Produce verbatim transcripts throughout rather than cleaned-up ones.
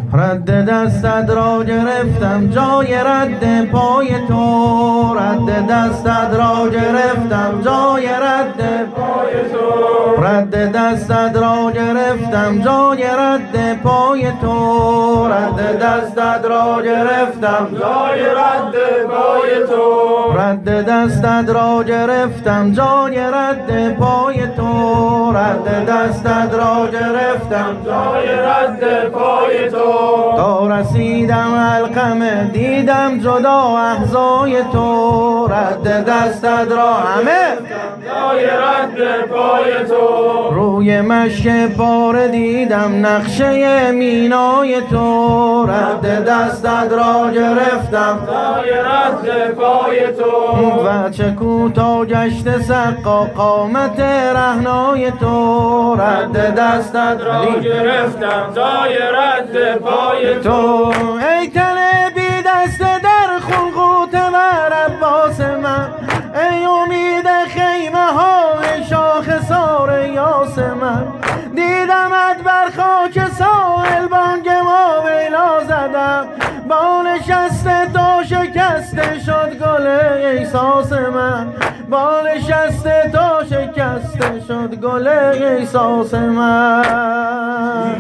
رد دستت را گرفتم جای رد پای تو، رد دستت را گرفتم جای رد پای تو، رد دستت را گرفتم جای رد پای تو، رد دستت را گرفتم جای رد پای تو، رد دستت را گرفتم جای رد پای تو، رد دستت را گرفتم جای رد پای تو، تا رسیدم القمه دیدم جدا احزای تو، رد دستت را همه جای رد پای تو، روی مشک پاره دیدم نقشه مینای تو، رد دستت را گرفتم جای رد پای تو، و چه کوتاه گشت سقا قامت رهنای تو، رد دستت را گرفتم جای رد پای تو، ای تن بی دست در خون قوت و عباس من، ای امید خیمه های شاخسار یاس من، دیدمت بر خاک ساحل بانگ ما ویلا زدم، با نشست تو شکسته شد گل احساس من، با نشست تو شکسته شد گل احساس من،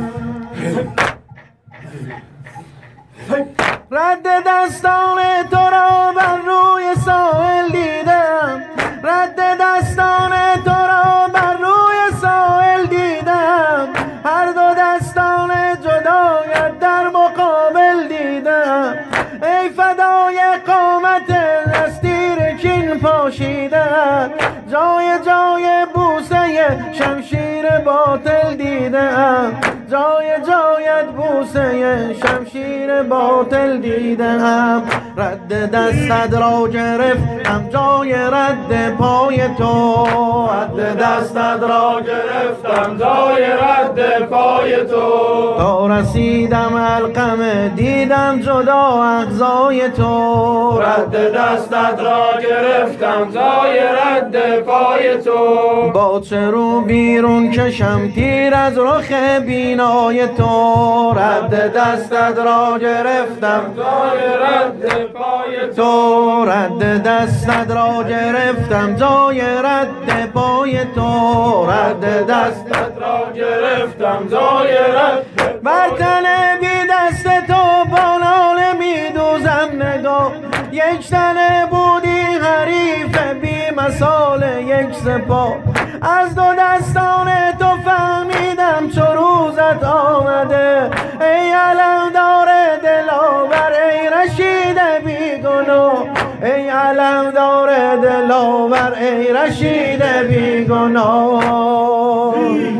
رد دستان تو را بر روی ساحل دیدم، رد دستان تو را بر روی ساحل دیدم، هر دو دستان جدایت در مقابل دیدم، ای فدای قامت دستیر کین پاشیدم، جای جای بوسه شمشیر باطل دیدم، جای جایت بوسه شمشیر باطل دیدم، رد دستت را گرفتم جای رد پای تو، رد دستت را گرفتم جای رد پای تو، تا رسیدم القمه دیدم جدا احزای تو، رد دستت را گرفتم جای رد پای تو، با چه رو بیرون کشم تیر از رخ بینای تو، رد دستت را گرفتم جای رد پای تو، رد دستت را گرفتم جای رد پای تو، رد دستت را گرفتم جای رد بر تن بی دست تو با ناله می دوزم نگاه، یک تنه بودی حریف بی مثال یک سپاه، از دو دستان تو فهمیدم چو روزت آمده، ای علمدار دلاور ای رشید بیگناه، ای علمدار دلاور ای رشید بیگناه،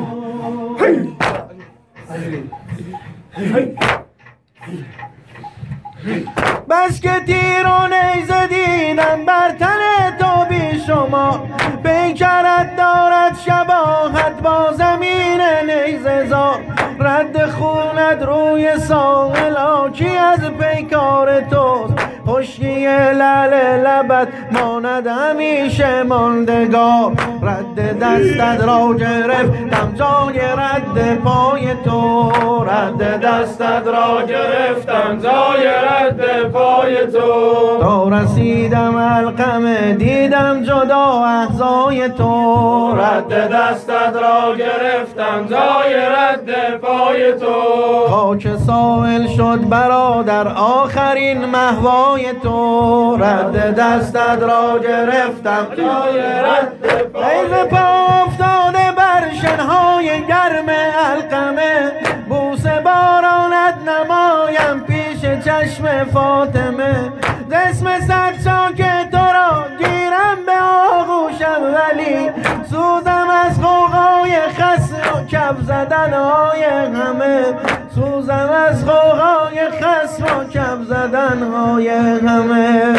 بس که تیر و نیزه دیدم بر تن تو بی شما، پیکرت دارد شباهت با زمین نیزه زار، رد خونت روی ساحل آکی از پیکار توست، خشکی لعل لبت ماند همیشه ماندگار، رد دستت را گرفتم جای رد پای تو، رد دستت را گرفتم جای رد پای تو، تا رسیدم القمه دیدم جدا احزای تو، رد دستت را گرفتم جای رد پای تو، خاک ساحل شد برادر آخرین محوای تو، رد دستت را گرفتم جای رد پای تو، پا افتاده بر شنهای گرم القمه، بوسه بارانت نمایم پیش چشم فاطمه، جسم سرچاک تو را گیرم به آغوشم، ولی سوزم از غوغای خصم و کف زدنهای همه، سوزم از غوغای خصم و کف زدنهای همه،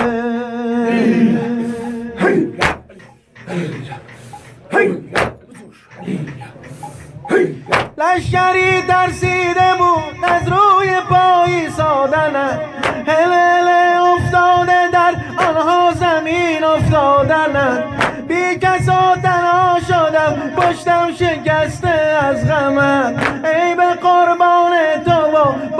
لشکری ترسیده بود از روی پای سادنم، هلهله افتاده در آنها زمین افتادنم، بی کس و تنها شدم پشتم شکسته از غمم، ای به قربان تو و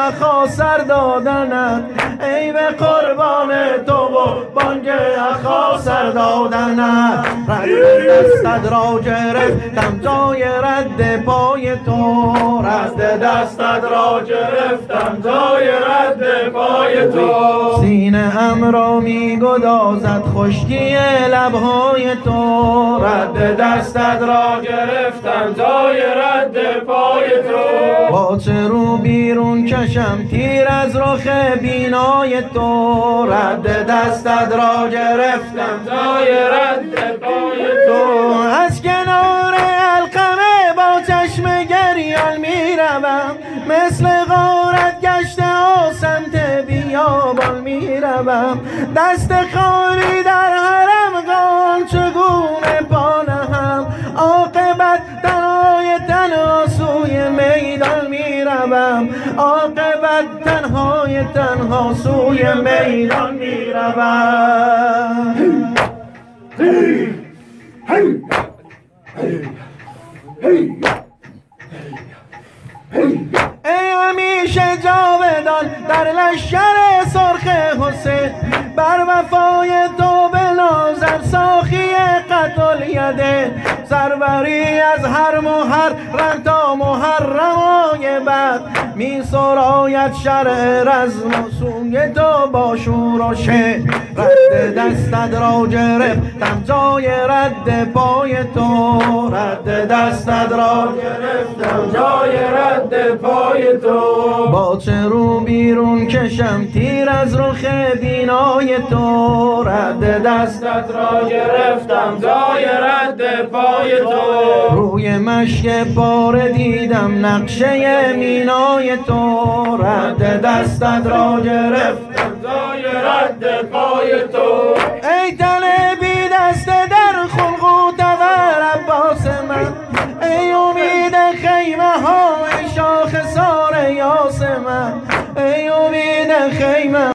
اخا سر دادنت، ای به قربان تو و بانگ اخا سر دادنت. رد دستت را گرفتم جای رد پای تو، رد دستت را گرفتم جای رد پای تو. سینه ام را می گدازد خشکی لبهای تو، رد دستت را گرفتم جای رد پای تو. با چه رو بیرون کشم تیر از رخ بینای تو، رد دستت را گرفتم جای رد پای تو. از کنار القمه با چشم گریان می روم، مثل غارت گشته ها سمت بیابان می روم. دست خالی در حرم قال چگونه پا نهم، عاقبت تنهای تنها سوی میدان می روم، عاقبت تنهای تنها سوی میدان می روم. ای همیشه جاودان در لشکر سرخ حسین، بر وفای تو بنازم ساخی قتل یده. سروری از هر محرم تا محرمای بعد، می سراید شرع رزم و سوی تو با شور و شعر. رد دستت را گرفتم جای رد پای تو، رد دستت را گرفتم جای رد پای تو. با چه رو بیرون کشم تیر از رخ بینای تو، رد دستت را گرفتم جای رد پای تو. روی مشک پاره دیدم نقشه مینای تو، رد دستت را گرفتم جای رد پای تو. ای تن بی دست در خلق تور عباس من، ای امید خیمه ها ای شاخ سار یاس من، ای امید خیمه